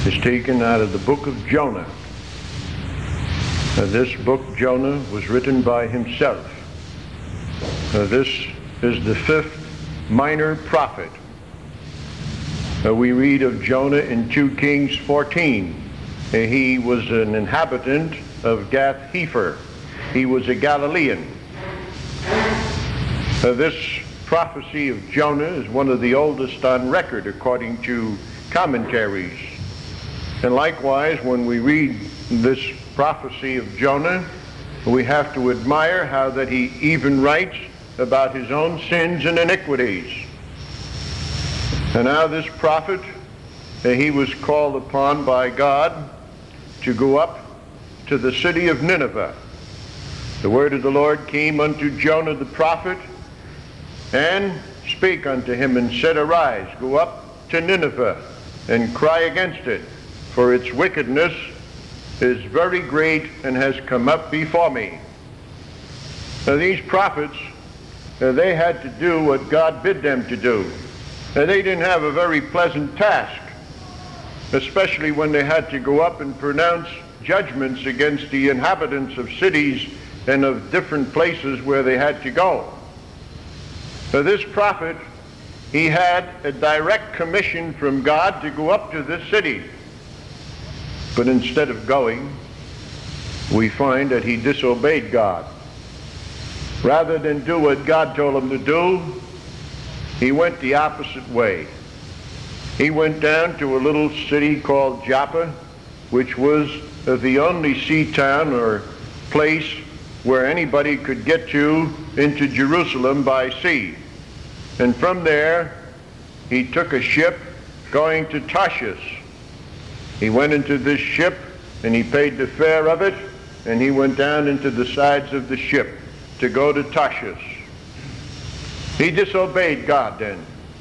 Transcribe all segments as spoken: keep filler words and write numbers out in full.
is taken out of the book of Jonah. Uh, this book, Jonah, was written by himself. Uh, this is the fifth minor prophet. Uh, we read of Jonah in two Kings fourteen. Uh, he was an inhabitant of Gath-Hepher. He was a Galilean. Uh, this prophecy of Jonah is one of the oldest on record according to commentaries. And likewise, when we read this prophecy of Jonah, we have to admire how that he even writes about his own sins and iniquities. And now this prophet, uh, he was called upon by God to go up to the city of Nineveh. The word of the Lord came unto Jonah the prophet, and spake unto him, and said, Arise, go up to Nineveh, and cry against it, for its wickedness is very great, and has come up before me. Now these prophets, uh, they had to do what God bid them to do. Now, they didn't have a very pleasant task, especially when they had to go up and pronounce judgments against the inhabitants of cities and of different places where they had to go. So this prophet, he had a direct commission from God to go up to this city. But instead of going, we find that he disobeyed God. Rather than do what God told him to do, he went the opposite way. He went down to a little city called Joppa, which was the only sea town or place where anybody could get to into Jerusalem by sea. And from there, he took a ship going to Tarshish. He went into this ship, and he paid the fare of it, and he went down into the sides of the ship to go to Tarshish. He disobeyed God then.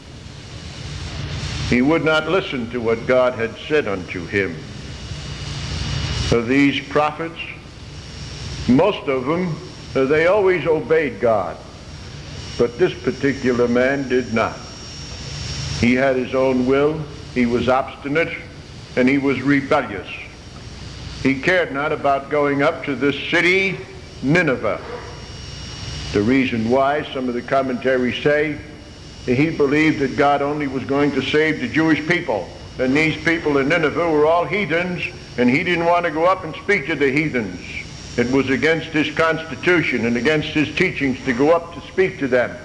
He would not listen to what God had said unto him. So these prophets, most of them, uh, they always obeyed God. But this particular man did not. He had his own will, he was obstinate, and he was rebellious. He cared not about going up to this city, Nineveh. The reason why, some of the commentaries say, he believed that God only was going to save the Jewish people. And these people in Nineveh were all heathens, and he didn't want to go up and speak to the heathens. It was against his constitution and against his teachings to go up to speak to them.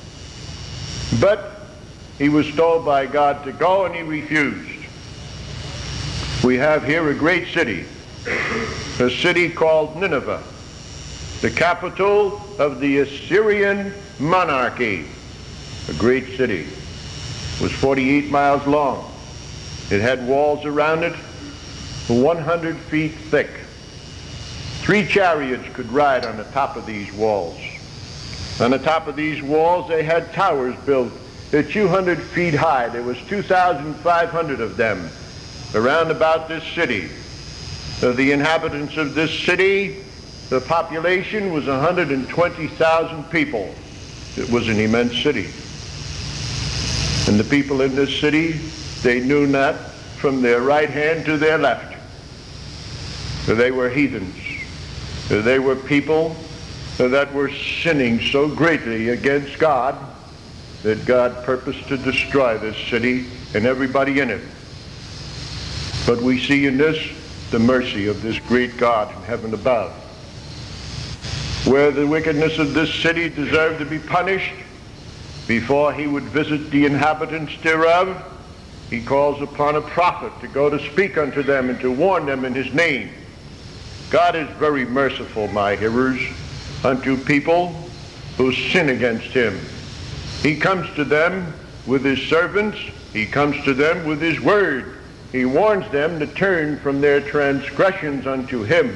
But he was told by God to go, and he refused. We have here a great city, a city called Nineveh, the capital of the Assyrian monarchy. A great city. It was forty-eight miles long. It had walls around it one hundred feet thick. Three chariots could ride on the top of these walls. On the top of these walls they had towers built at two hundred feet high. There was two thousand five hundred of them around about this city. Uh, the inhabitants of this city, the population was one hundred twenty thousand people. It was an immense city. And the people in this city, they knew not from their right hand to their left. They were heathens. They were people that were sinning so greatly against God that God purposed to destroy this city and everybody in it. But we see in this the mercy of this great God in heaven above. Where the wickedness of this city deserved to be punished, before he would visit the inhabitants thereof, he calls upon a prophet to go to speak unto them and to warn them in his name. God is very merciful, my hearers, unto people who sin against him. He comes to them with his servants. He comes to them with his word. He warns them to turn from their transgressions unto him.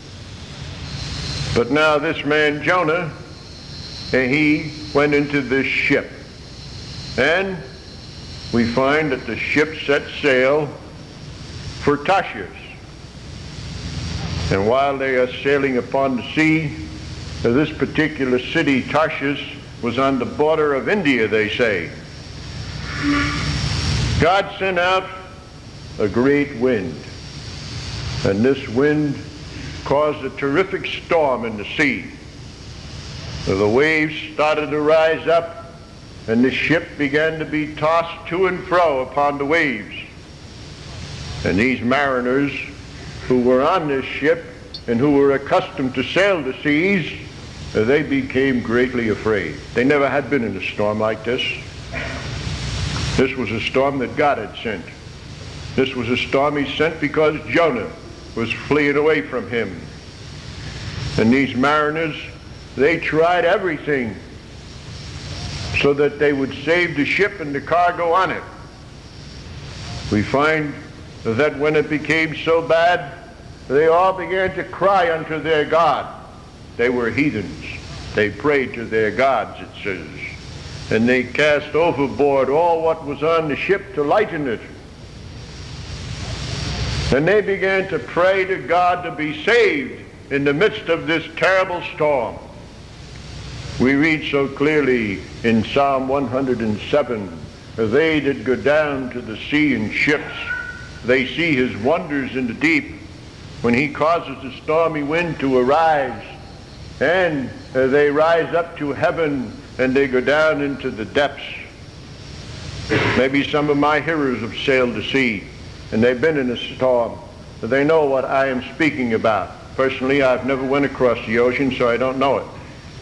But now this man Jonah, he went into this ship. And we find that the ship set sail for Tarshish. And while they are sailing upon the sea, this particular city, Tarshish, was on the border of India, they say. God sent out a great wind. And this wind caused a terrific storm in the sea. So the waves started to rise up, and the ship began to be tossed to and fro upon the waves. And these mariners who were on this ship and who were accustomed to sail the seas, they became greatly afraid. They never had been in a storm like this. This was a storm that God had sent. This was a storm he sent because Jonah was fleeing away from him. And these mariners, they tried everything so that they would save the ship and the cargo on it. We find that when it became so bad, they all began to cry unto their God. They were heathens. They prayed to their gods, it says. And they cast overboard all what was on the ship to lighten it. And they began to pray to God to be saved in the midst of this terrible storm. We read so clearly in Psalm one hundred seven, they that go down to the sea in ships, they see his wonders in the deep, when he causes the stormy wind to arise, and uh, they rise up to heaven and they go down into the depths. Maybe some of my hearers have sailed the sea and they've been in a storm. They know what I am speaking about. Personally, I've never went across the ocean, so I don't know it.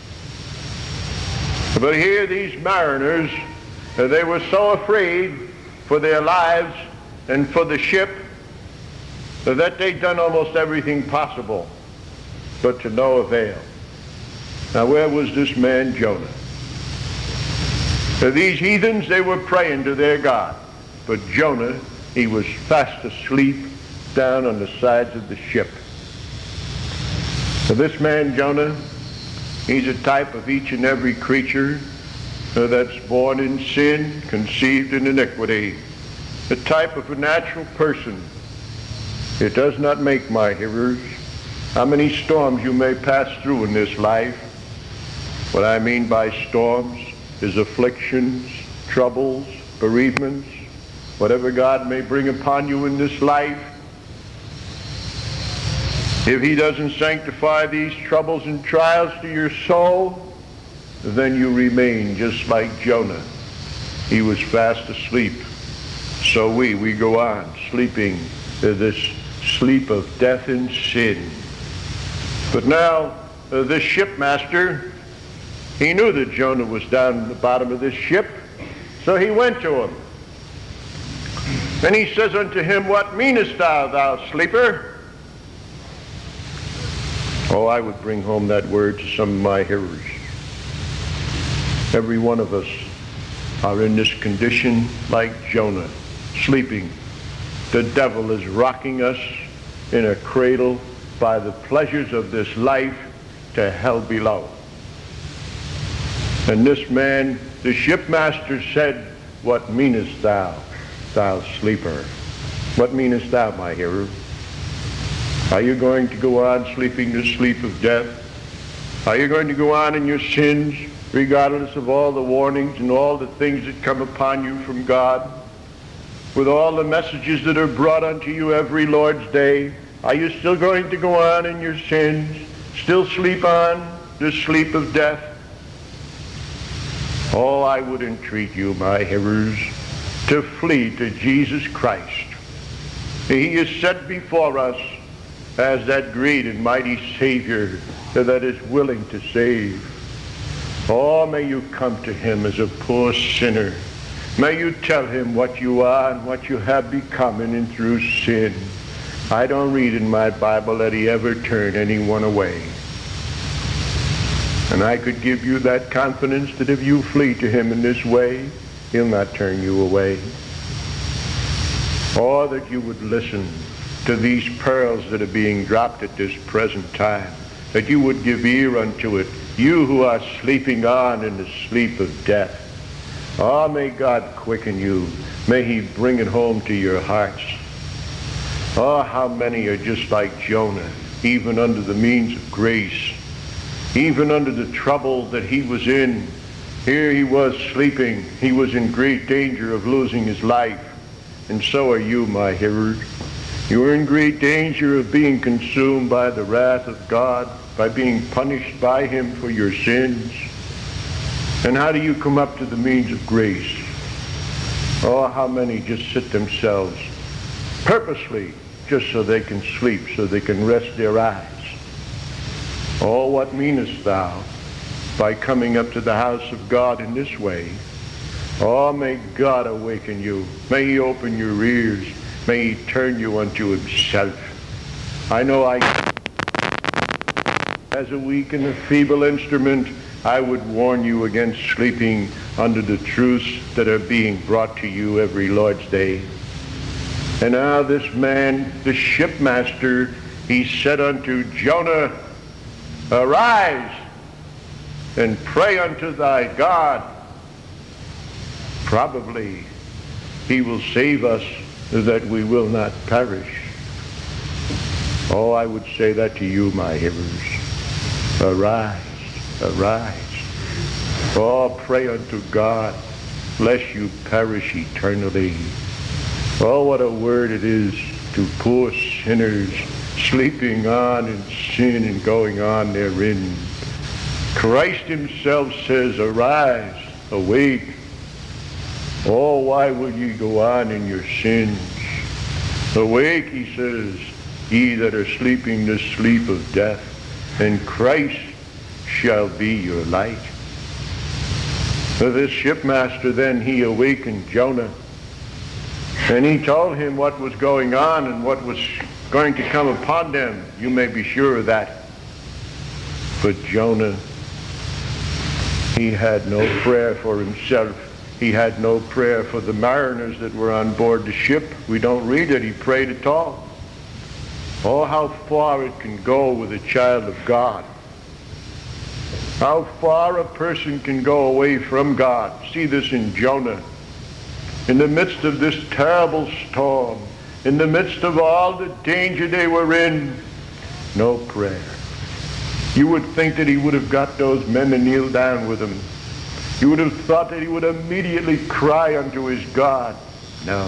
But here these mariners, uh, they were so afraid for their lives and for the ship uh, that they'd done almost everything possible, but to no avail. Now, where was this man Jonah? Uh, these heathens, they were praying to their God, but Jonah, he was fast asleep down on the sides of the ship. So this man Jonah, he's a type of each and every creature uh, that's born in sin, conceived in iniquity, a type of a natural person. It does not make, my hearers, how many storms you may pass through in this life. What I mean by storms is afflictions, troubles, bereavements, whatever God may bring upon you in this life. If he doesn't sanctify these troubles and trials to your soul, then you remain just like Jonah. He was fast asleep. So we, we go on sleeping this sleep of death and sin. But now, uh, this shipmaster, he knew that Jonah was down in the bottom of this ship, so he went to him. And he says unto him, What meanest thou, thou sleeper? Oh, I would bring home that word to some of my hearers. Every one of us are in this condition like Jonah, sleeping. The devil is rocking us in a cradle by the pleasures of this life to hell below. And this man, the shipmaster, said, What meanest thou, thou sleeper? What meanest thou, my hearer? Are you going to go on sleeping the sleep of death? Are you going to go on in your sins, regardless of all the warnings and all the things that come upon you from God? With all the messages that are brought unto you every Lord's day, are you still going to go on in your sins? Still sleep on the sleep of death? Oh, I would entreat you, my hearers, to flee to Jesus Christ. He is set before us as that great and mighty Savior that is willing to save. Oh, may you come to him as a poor sinner. May you tell him what you are and what you have become in and through sin. I don't read in my Bible that he ever turned anyone away. And I could give you that confidence that if you flee to him in this way, he'll not turn you away. Or that you would listen to these pearls that are being dropped at this present time, that you would give ear unto it, you who are sleeping on in the sleep of death. Oh, may God quicken you. May he bring it home to your hearts. Oh, how many are just like Jonah, even under the means of grace, even under the trouble that he was in. Here he was sleeping. He was in great danger of losing his life. and so are you, my hearers. You are in great danger of being consumed by the wrath of God, by being punished by him for your sins. And how do you come up to the means of grace? Oh, how many just sit themselves purposely just so they can sleep, so they can rest their eyes. Oh, what meanest thou by coming up to the house of God in this way? Oh, may God awaken you. May he open your ears. May he turn you unto himself. I know I, as a weak and a feeble instrument, I would warn you against sleeping under the truths that are being brought to you every Lord's Day. And now this man, the shipmaster, he said unto Jonah, arise and pray unto thy God. Probably he will save us that we will not perish. Oh, I would say that to you, my hearers. Arise, arise. Oh, pray unto God, lest you perish eternally. Oh, what a word it is to poor sinners sleeping on in sin and going on therein. Christ himself says, arise, awake. Oh, why will ye go on in your sins? Awake, he says, ye that are sleeping the sleep of death, and Christ shall be your light. So this shipmaster then, he awakened Jonah, and he told him what was going on and what was going to come upon them. You may be sure of that. But Jonah, he had no prayer for himself. He had no prayer for the mariners that were on board the ship. We don't read that he prayed at all. Oh, how far it can go with a child of God. How far a person can go away from God. See this in Jonah. In the midst of this terrible storm, in the midst of all the danger they were in, no prayer. You would think that he would have got those men to kneel down with him. You would have thought that he would immediately cry unto his God. No.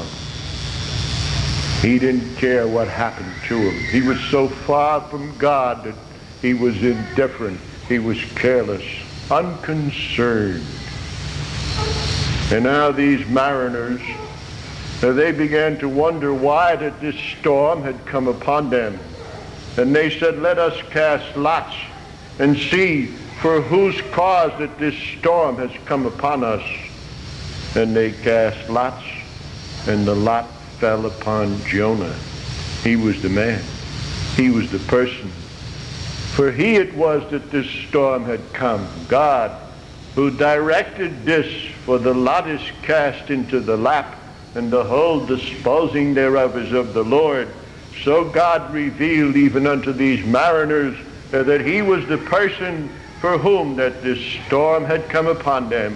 He didn't care what happened to him. He was so far from God that he was indifferent. He was careless, unconcerned. And now these mariners, they began to wonder why that this storm had come upon them. And they said, let us cast lots and see for whose cause that this storm has come upon us. And they cast lots, and the lot fell upon Jonah. He was the man. He was the person. For he it was that this storm had come. God, who directed this, for the lot is cast into the lap, and the whole disposing thereof is of the Lord. So God revealed even unto these mariners uh, that he was the person for whom that this storm had come upon them.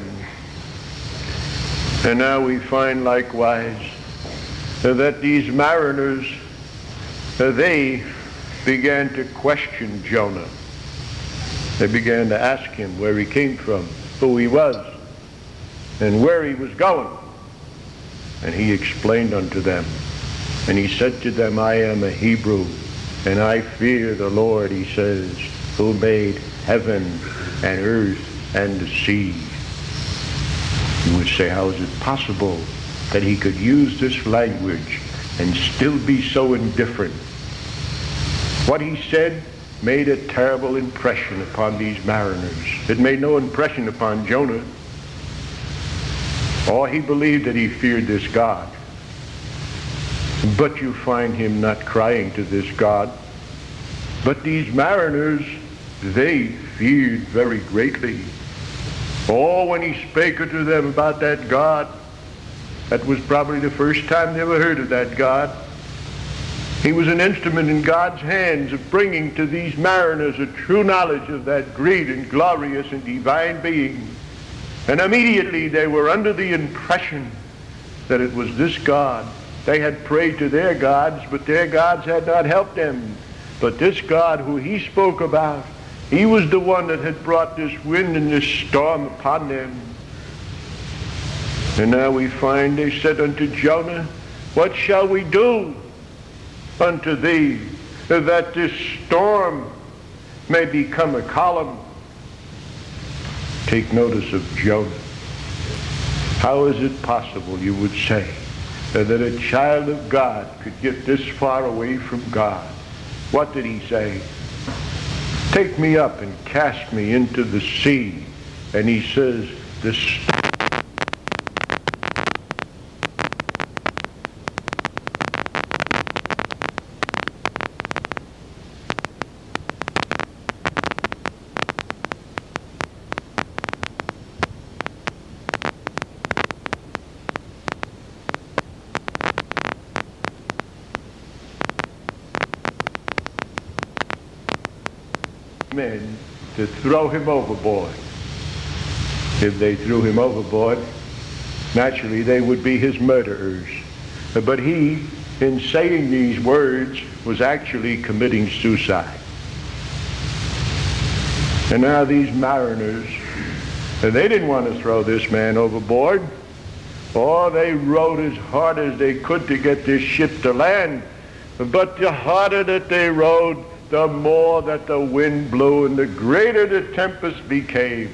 And now we find likewise uh, that these mariners, uh, they began to question Jonah. They began to ask him where he came from, who he was, and where he was going. And he explained unto them. And he said to them, I am a Hebrew, and I fear the Lord, he says, who made heaven and earth and the sea. You would say, how is it possible that he could use this language and still be so indifferent? What he said made a terrible impression upon these mariners. It made no impression upon Jonah. Oh, he believed that he feared this God. But you find him not crying to this God. But these mariners, they feared very greatly. Oh, when he spake unto them about that God, that was probably the first time they ever heard of that God. He was an instrument in God's hands of bringing to these mariners a true knowledge of that great and glorious and divine being. And immediately they were under the impression that it was this God. They had prayed to their gods, but their gods had not helped them. But this God who he spoke about, he was the one that had brought this wind and this storm upon them. And now we find they said unto Jonah, What shall we do unto thee, that this storm may become a calm? Take notice of Jonah. How is it possible, you would say, that a child of God could get this far away from God? What did he say? Take me up and cast me into the sea. And he says, the men to throw him overboard. If they threw him overboard, naturally they would be his murderers. But he, in saying these words, was actually committing suicide. And now these mariners, they didn't want to throw this man overboard. Oh, they rowed as hard as they could to get this ship to land. But the harder that they rowed, the more that the wind blew and the greater the tempest became.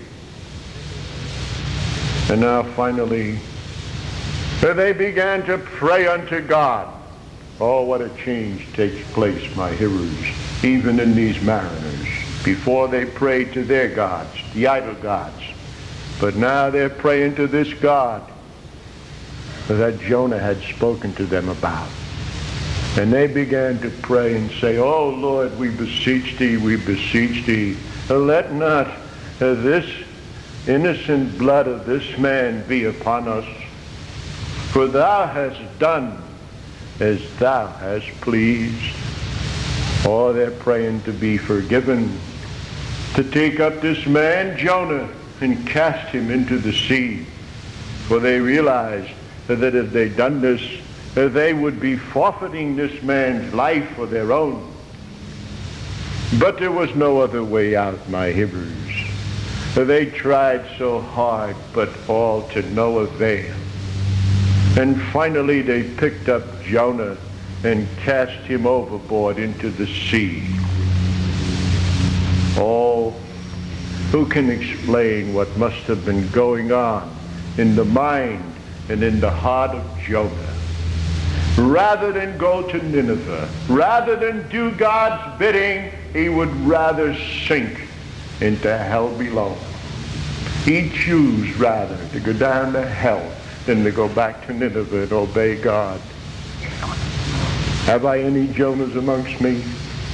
And now finally, they began to pray unto God. Oh, what a change takes place, my hearers, even in these mariners. Before they prayed to their gods, the idol gods. But now they're praying to this God that Jonah had spoken to them about. And they began to pray and say, Oh Lord, we beseech thee, we beseech thee, let not uh, this innocent blood of this man be upon us, for thou hast done as thou hast pleased. Oh, they're praying to be forgiven, to take up this man, Jonah, and cast him into the sea. For they realized that if they'd done this, they would be forfeiting this man's life for their own. But there was no other way out, my hearers. They tried so hard, but all to no avail. And finally they picked up Jonah and cast him overboard into the sea. Oh, who can explain what must have been going on in the mind and in the heart of Jonah? Rather than go to Nineveh, rather than do God's bidding, he would rather sink into hell below. He'd choose rather to go down to hell than to go back to Nineveh and obey God. Have I any Jonahs amongst me?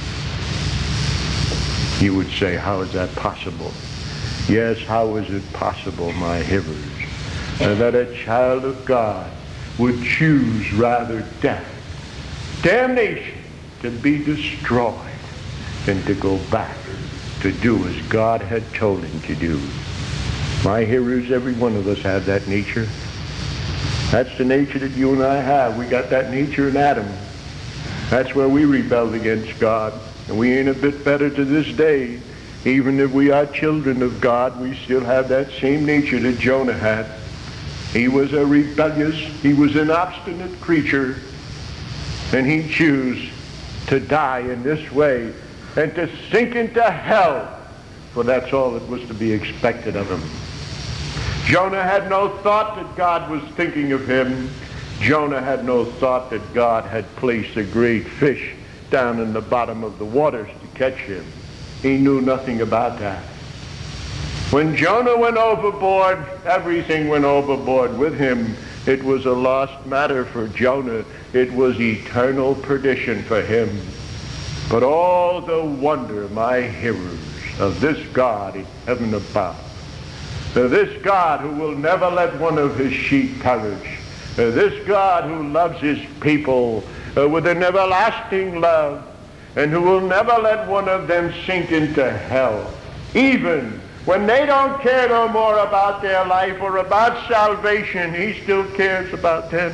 You would say, how is that possible? Yes, how is it possible, my hearers, that a child of God would choose rather death, damnation, to be destroyed, than to go back to do as God had told him to do. My hearers, every one of us have that nature. That's the nature that you and I have. We got that nature in Adam. That's where we rebelled against God. And we ain't a bit better to this day. Even if we are children of God, we still have that same nature that Jonah had. He was a rebellious, he was an obstinate creature, and he chose to die in this way and to sink into hell, for that's all that was to be expected of him. Jonah had no thought that God was thinking of him. Jonah had no thought that God had placed a great fish down in the bottom of the waters to catch him. He knew nothing about that. When Jonah went overboard, everything went overboard with him. It was a lost matter for Jonah. It was eternal perdition for him. But all the wonder, my hearers, of this God in heaven above, this God who will never let one of his sheep perish, this God who loves his people with an everlasting love, and who will never let one of them sink into hell, even when they don't care no more about their life or about salvation. He still cares about them.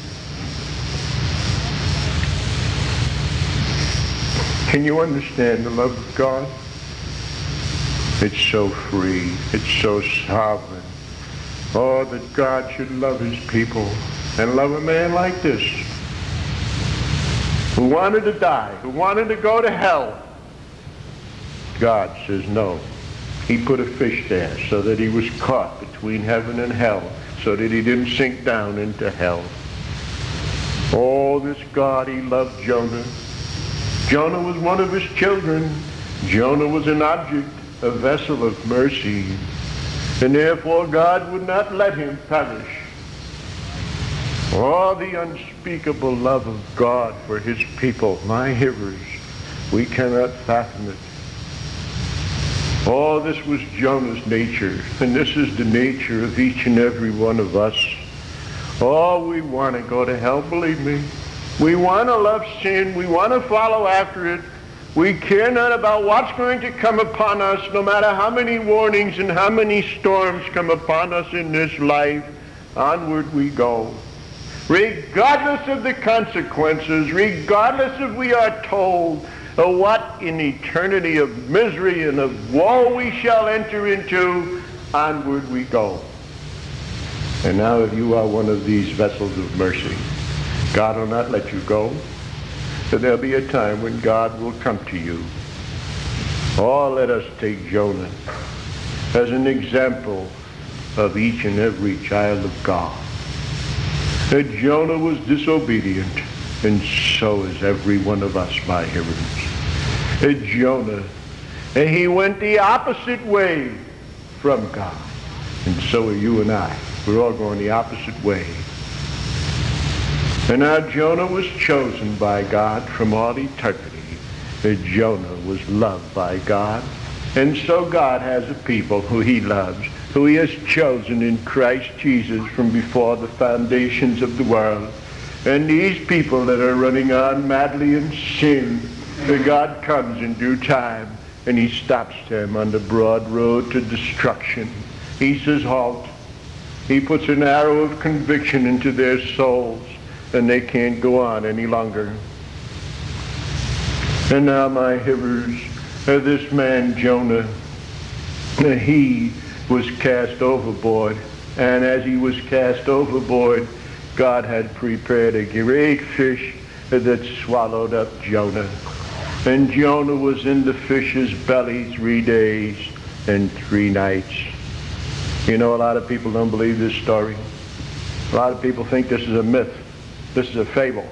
Can you understand the love of God? It's so free. It's so sovereign. Oh, that God should love his people and love a man like this. who wanted to die, who wanted to go to hell. God says no. He put a fish there so that he was caught between heaven and hell, so that he didn't sink down into hell. Oh, this God, he loved Jonah. Jonah was one of his children. Jonah was an object, a vessel of mercy. And therefore God would not let him perish. Oh, the unspeakable love of God for his people, my hearers, we cannot fathom it. Oh, this was Jonah's nature, and this is the nature of each and every one of us. Oh, we want to go to hell, believe me. We want to love sin. We want to follow after it. We care not about what's going to come upon us, no matter how many warnings and how many storms come upon us in this life. Onward we go. Regardless of the consequences, regardless if we are told of what in eternity of misery and of woe we shall enter into, onward we go. And now if you are one of these vessels of mercy, God will not let you go. So there'll be a time when God will come to you. Oh, let us take Jonah as an example of each and every child of God. That Jonah was disobedient, and so is every one of us, my hearers. That Jonah, and he went the opposite way from God. And so are you and I. We're all going the opposite way. And now Jonah was chosen by God from all eternity. That Jonah was loved by God. And so God has a people who he loves, who he has chosen in Christ Jesus from before the foundations of the world. And these people that are running on madly in sin, that God comes in due time and he stops them on the broad road to destruction. He says, halt. He puts an arrow of conviction into their souls, and they can't go on any longer. And now, my hearers, uh, this man Jonah, uh, he was cast overboard. And as he was cast overboard, God had prepared a great fish uh, that swallowed up Jonah. And Jonah was in the fish's belly three days and three nights. You know, a lot of people don't believe this story. A lot of people think this is a myth. This is a fable.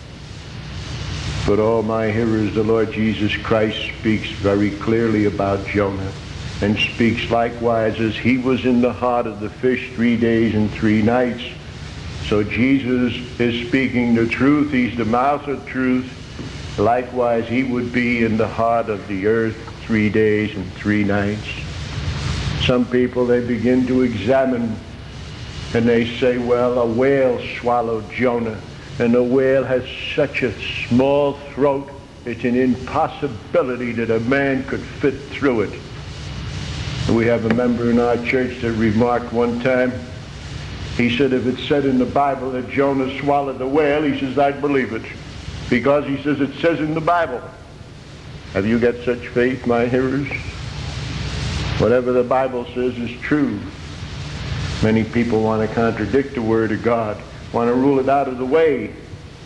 But all my hearers, the Lord Jesus Christ speaks very clearly about Jonah, and speaks likewise as he was in the heart of the fish three days and three nights. So Jesus is speaking the truth. He's the mouth of truth. Likewise, he would be in the heart of the earth three days and three nights. Some people, they begin to examine, and they say, well, a whale swallowed Jonah, and a whale has such a small throat, it's an impossibility that a man could fit through it. We have a member in our church that remarked one time, he said, if it said in the Bible that Jonah swallowed the whale, he says, I'd believe it, because he says it says in the Bible. Have you got such faith, my hearers? Whatever the Bible says is true. Many people want to contradict the Word of God, want to rule it out of the way.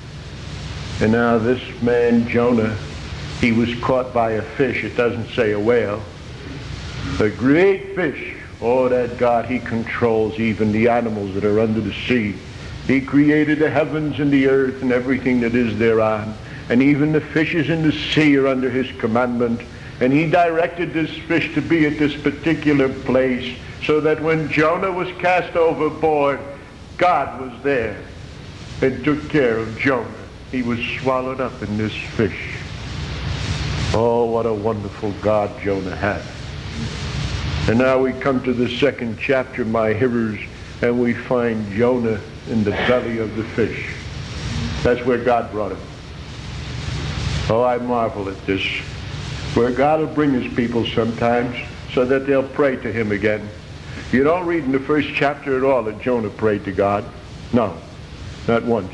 And now this man, Jonah, he was caught by a fish. It doesn't say a whale. A great fish. Oh, that God, he controls even the animals that are under the sea. He created the heavens and the earth and everything that is thereon. And even the fishes in the sea are under his commandment. And he directed this fish to be at this particular place, so that when Jonah was cast overboard, God was there and took care of Jonah. He was swallowed up in this fish. Oh, what a wonderful God Jonah had. And now we come to the second chapter, my hearers, and we find Jonah in the belly of the fish. That's where God brought him. Oh, I marvel at this. Where God will bring his people sometimes so that they'll pray to him again. You don't read in the first chapter at all that Jonah prayed to God. No, not once.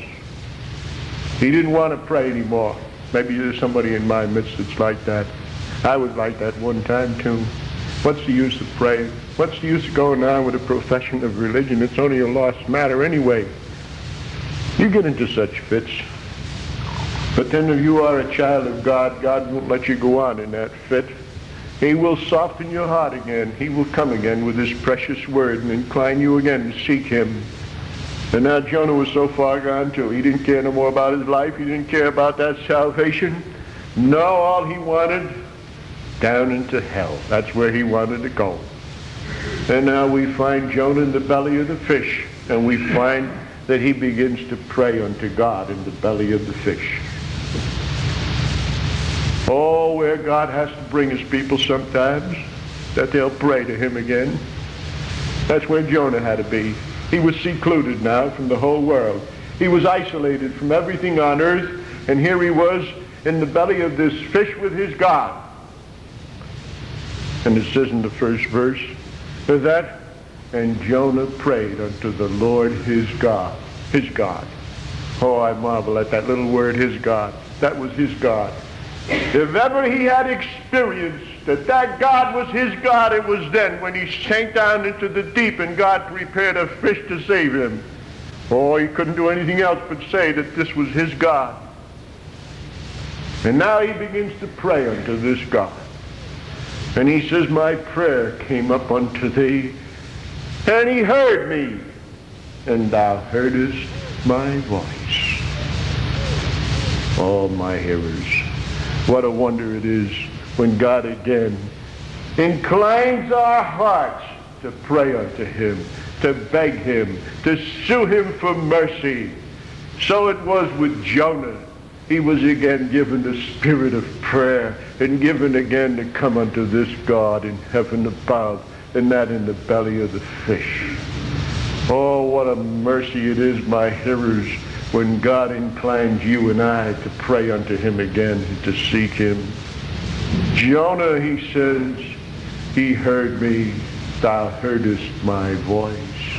He didn't want to pray anymore. Maybe there's somebody in my midst that's like that. I was like that one time too. What's the use of praying? What's the use of going on with a profession of religion? It's only a lost matter anyway. You get into such fits. But then if you are a child of God, God won't let you go on in that fit. He will soften your heart again. He will come again with his precious word and incline you again to seek him. And now Jonah was so far gone too. He didn't care no more about his life. He didn't care about that salvation. No, all he wanted, down into hell. That's where he wanted to go. And now we find Jonah in the belly of the fish. And we find that he begins to pray unto God in the belly of the fish. Oh, where God has to bring his people sometimes, that they'll pray to him again. That's where Jonah had to be. He was secluded now from the whole world. He was isolated from everything on earth, and here he was in the belly of this fish with his God. And it says in the first verse that, and Jonah prayed unto the Lord his God. His God. Oh, I marvel at that little word, his God. That was his God. If ever he had experienced that that God was his God, it was then when he sank down into the deep and God prepared a fish to save him. Oh, he couldn't do anything else but say that this was his God. And now he begins to pray unto this God. And he says, my prayer came up unto thee, and he heard me, and thou heardest my voice. Oh, my hearers, what a wonder it is when God again inclines our hearts to pray unto him, to beg him, to sue him for mercy. So it was with Jonah. He was again given the spirit of prayer and given again to come unto this God in heaven above, and that in the belly of the fish. Oh, what a mercy it is, my hearers, when God inclines you and I to pray unto him again and to seek him. Jonah, he says, he heard me, thou heardest my voice.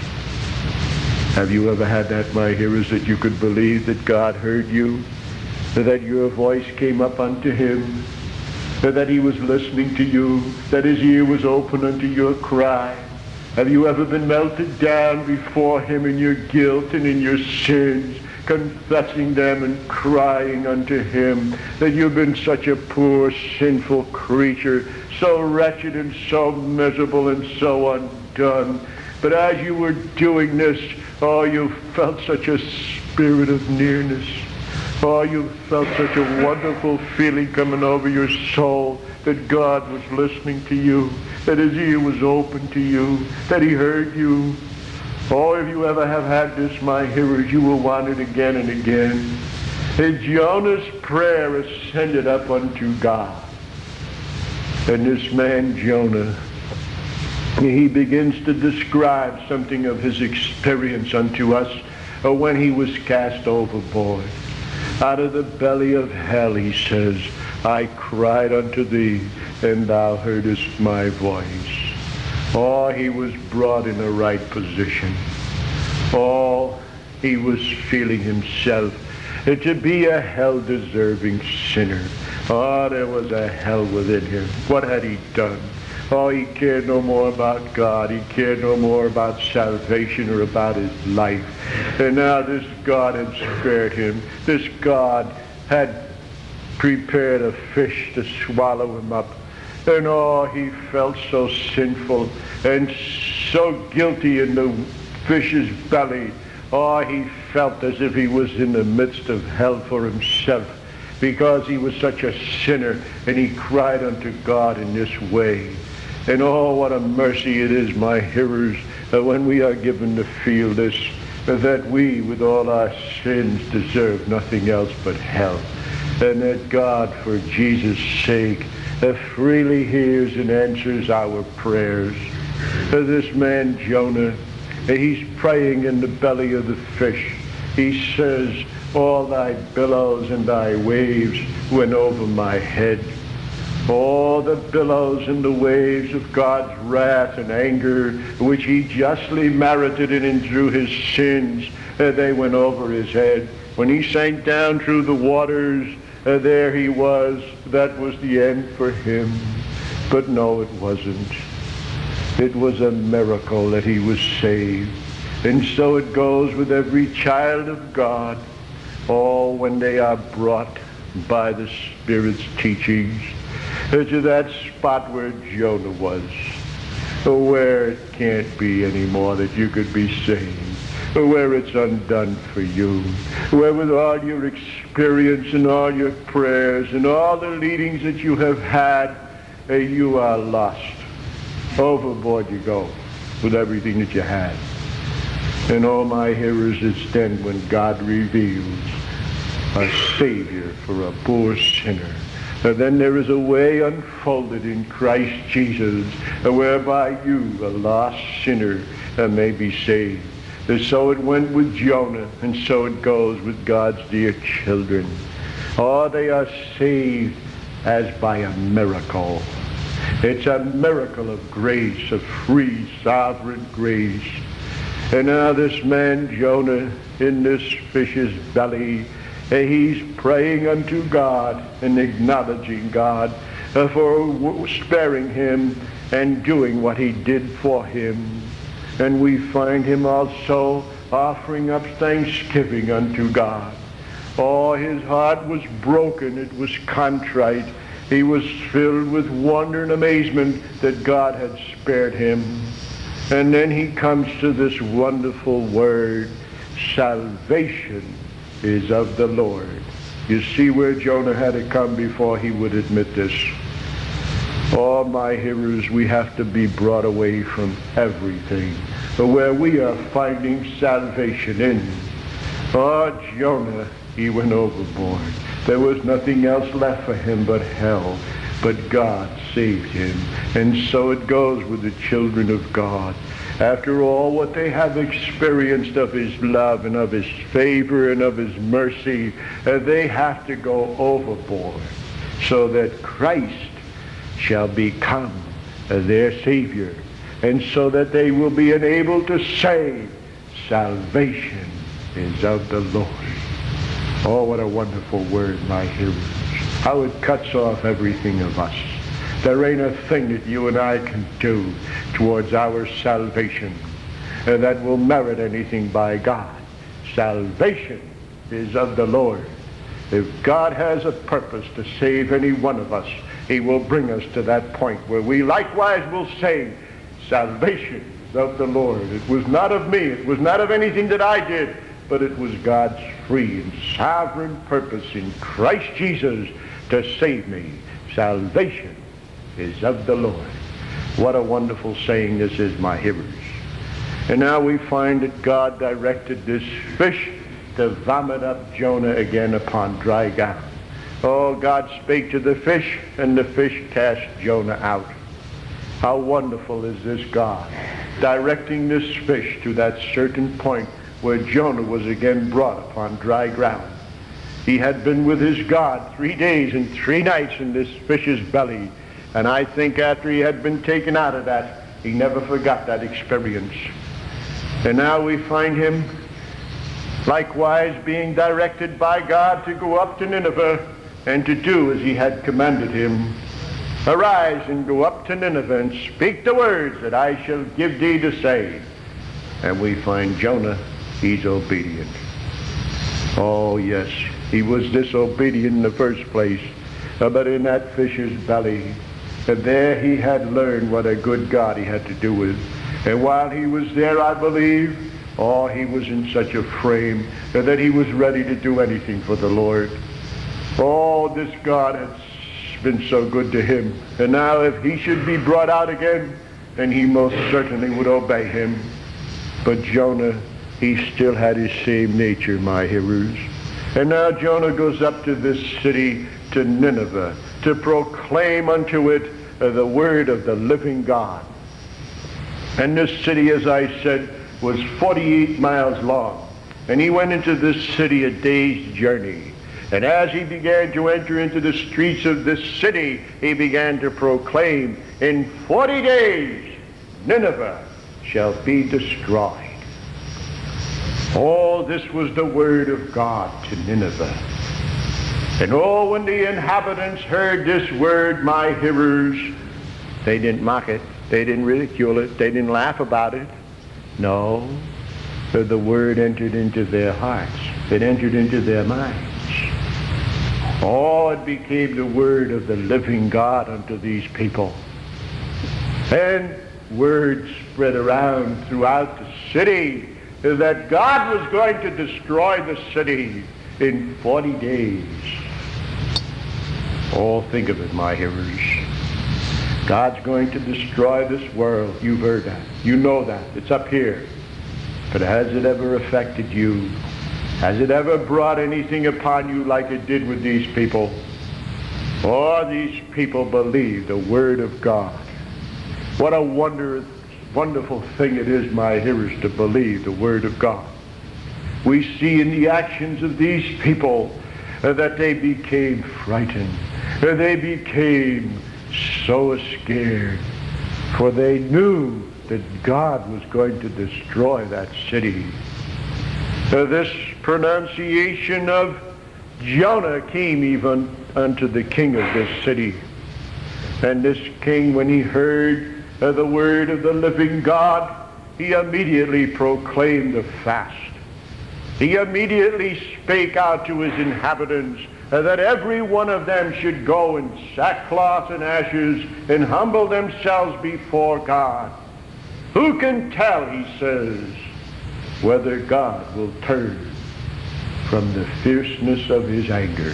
Have you ever had that, my hearers, that you could believe that God heard you, that your voice came up unto him, that he was listening to you, that his ear was open unto your cry? Have you ever been melted down before him in your guilt and in your sins, confessing them and crying unto him that you've been such a poor, sinful creature, so wretched and so miserable and so undone? But as you were doing this, oh, you felt such a spirit of nearness. Oh, you felt such a wonderful feeling coming over your soul that God was listening to you, that his ear was open to you, that he heard you. Oh, if you ever have had this, my hearers, you will want it again and again. And Jonah's prayer ascended up unto God. And this man, Jonah, he begins to describe something of his experience unto us when he was cast overboard. Out of the belly of hell, he says, I cried unto thee, and thou heardest my voice. Oh, he was brought in a right position. Oh, he was feeling himself to be a hell-deserving sinner. Oh, there was a hell within him. What had he done? Oh, he cared no more about God. He cared no more about salvation or about his life. And now this God had spared him. This God had prepared a fish to swallow him up. And oh, he felt so sinful and so guilty in the fish's belly. Oh, he felt as if he was in the midst of hell for himself, because he was such a sinner, and he cried unto God in this way. And oh, what a mercy it is, my hearers, that when we are given to feel this, that we, with all our sins, deserve nothing else but hell. And that God, for Jesus' sake, that freely hears and answers our prayers. This man, Jonah, he's praying in the belly of the fish. He says, all thy billows and thy waves went over my head. All the billows and the waves of God's wrath and anger, which he justly merited in and through his sins, uh, they went over his head. When he sank down through the waters, uh, there he was. That was the end for him. But no, it wasn't. It was a miracle that he was saved. And so it goes with every child of God. Oh, when they are brought by the Spirit's teachings to that spot where Jonah was, where it can't be anymore that you could be saved, where it's undone for you, where with all your experience and all your prayers and all the leadings that you have had, you are lost. Overboard you go with everything that you had. And all my hearers, it's then when God reveals a Savior for a poor sinner. And then there is a way unfolded in Christ Jesus whereby you, a lost sinner, may be saved. And so it went with Jonah, and so it goes with God's dear children. Oh, they are saved as by a miracle. It's a miracle of grace, of free, sovereign grace. And now this man, Jonah, in this fish's belly, he's praying unto God and acknowledging God for sparing him and doing what he did for him. And we find him also offering up thanksgiving unto God. Oh, his heart was broken. It was contrite. He was filled with wonder and amazement that God had spared him. And then he comes to this wonderful word, salvation is of the Lord. You see where Jonah had to come before he would admit this. All my hearers, we have to be brought away from everything where we are finding salvation in. Oh, Jonah, he went overboard. There was nothing else left for him but hell. But God saved him. And so it goes with the children of God. After all what they have experienced of his love and of his favor and of his mercy, uh, they have to go overboard so that Christ shall become uh, their Savior, and so that they will be enabled to say, salvation is of the Lord. Oh, what a wonderful word, my hearers. How it cuts off everything of us. There ain't a thing that you and I can do towards our salvation uh, that will merit anything by God. Salvation is of the Lord. If God has a purpose to save any one of us, he will bring us to that point where we likewise will say, salvation is of the Lord. It was not of me. It was not of anything that I did, but it was God's free and sovereign purpose in Christ Jesus to save me. Salvation is of the Lord. What a wonderful saying this is, my hearers. And now we find that God directed this fish to vomit up Jonah again upon dry ground. Oh, God spake to the fish, and the fish cast Jonah out. How wonderful is this God, directing this fish to that certain point where Jonah was again brought upon dry ground. He had been with his God three days and three nights in this fish's belly, and I think after he had been taken out of that, he never forgot that experience. And now we find him likewise being directed by God to go up to Nineveh and to do as he had commanded him. Arise and go up to Nineveh and speak the words that I shall give thee to say. And we find Jonah, he's obedient. Oh yes, he was disobedient in the first place, uh, but in that fish's belly, uh, there he had learned what a good God he had to do with. And while he was there, I believe, oh, he was in such a frame uh, that he was ready to do anything for the Lord. Oh, this God has been so good to him. And now if he should be brought out again, then he most certainly would obey him. But Jonah, he still had his same nature, my hearers. And now Jonah goes up to this city, to Nineveh, to proclaim unto it uh, the word of the living God. And this city, as I said, was forty-eight miles long. And he went into this city a day's journey. And as he began to enter into the streets of this city, he began to proclaim, in forty days, Nineveh shall be destroyed. Oh, this was the word of God to Nineveh. And oh, when the inhabitants heard this word, my hearers, they didn't mock it. They didn't ridicule it. They didn't laugh about it. No, the word entered into their hearts. It entered into their minds. Oh, it became the word of the living God unto these people. And word spread around throughout the city that God was going to destroy the city in forty days. Oh, think of it, my hearers. God's going to destroy this world. You've heard that. You know that. It's up here. But has it ever affected you? Has it ever brought anything upon you like it did with these people? Oh, these people believe the word of God. What a wonder, wonderful thing it is, my hearers, to believe the word of God. We see in the actions of these people uh, that they became frightened. Uh, they became so scared, for they knew that God was going to destroy that city. Uh, this pronunciation of Jonah came even unto the king of this city. And this king, when he heard uh, the word of the living God, he immediately proclaimed a fast. He immediately spake out to his inhabitants uh, that every one of them should go in sackcloth and ashes and humble themselves before God. Who can tell, he says, whether God will turn from the fierceness of his anger?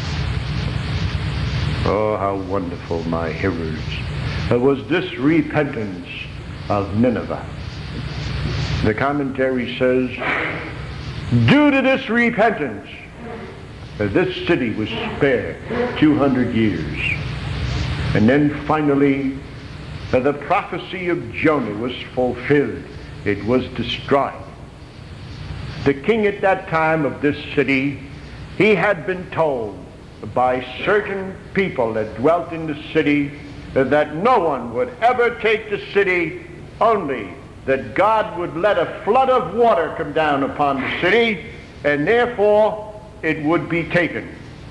Oh, how wonderful, my hearers, was this repentance of Nineveh. The commentary says, due to this repentance, this city was spared two hundred years. And then finally, the prophecy of Jonah was fulfilled. It was destroyed. The king at that time of this city, he had been told by certain people that dwelt in the city that no one would ever take the city, only that God would let a flood of water come down upon the city, and therefore it would be taken.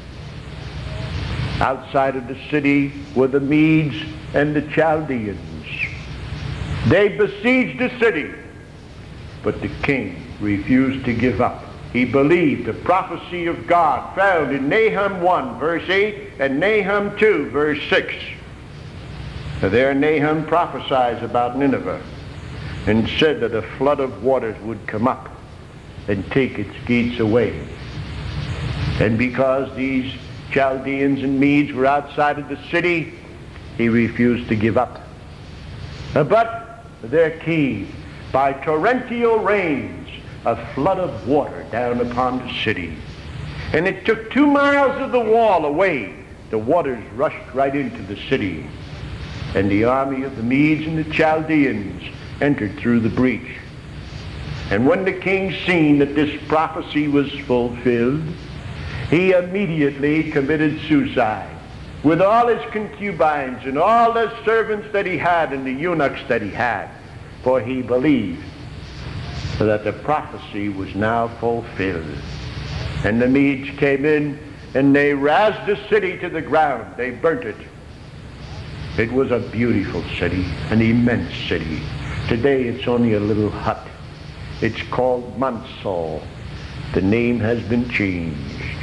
Outside of the city were the Medes and the Chaldeans. They besieged the city, but the king refused to give up. He believed the prophecy of God found in Nahum one, verse eight, and Nahum two, verse six. There Nahum prophesies about Nineveh and said that a flood of waters would come up and take its gates away. And because these Chaldeans and Medes were outside of the city, he refused to give up. But there came, by torrential rains, a flood of water down upon the city. And it took two miles of the wall away. The waters rushed right into the city. And the army of the Medes and the Chaldeans entered through the breach. And when the king seen that this prophecy was fulfilled, he immediately committed suicide with all his concubines and all the servants that he had and the eunuchs that he had, for he believed that the prophecy was now fulfilled. And the Medes came in and they razed the city to the ground. They burnt it. It was a beautiful city, an immense city. Today it's only a little hut. It's called Mosul. The name has been changed.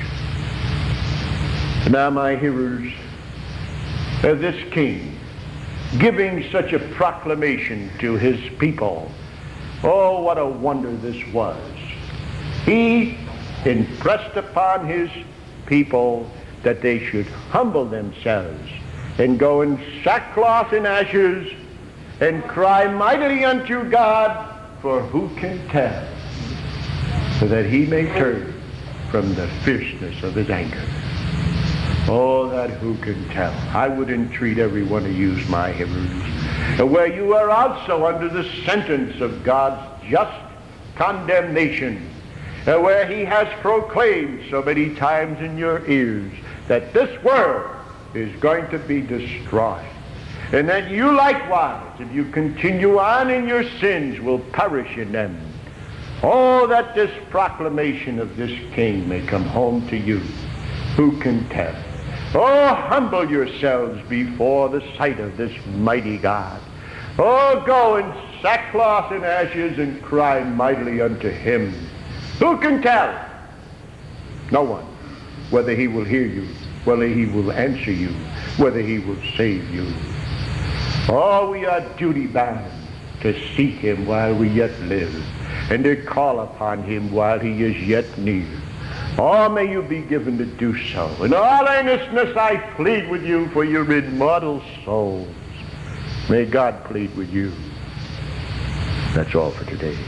Now, my hearers, uh, this king, giving such a proclamation to his people, oh, what a wonder this was. He impressed upon his people that they should humble themselves and go in sackcloth and ashes and cry mightily unto God, for who can tell, so that he may turn from the fierceness of his anger. Oh, that who can tell. I would entreat every one of you, my hearers, where you are also under the sentence of God's just condemnation, where he has proclaimed so many times in your ears that this world is going to be destroyed, and that you likewise, if you continue on in your sins, will perish in them. Oh, that this proclamation of this king may come home to you. Who can tell? Oh, humble yourselves before the sight of this mighty God. Oh, go in sackcloth and ashes and cry mightily unto him. Who can tell? No one, whether he will hear you whether he will answer you, whether he will save you. Oh, we are duty bound to seek him while we yet live, and to call upon him while he is yet near. Oh, may you be given to do so. In all earnestness I plead with you for your immortal souls. May God plead with you. That's all for today.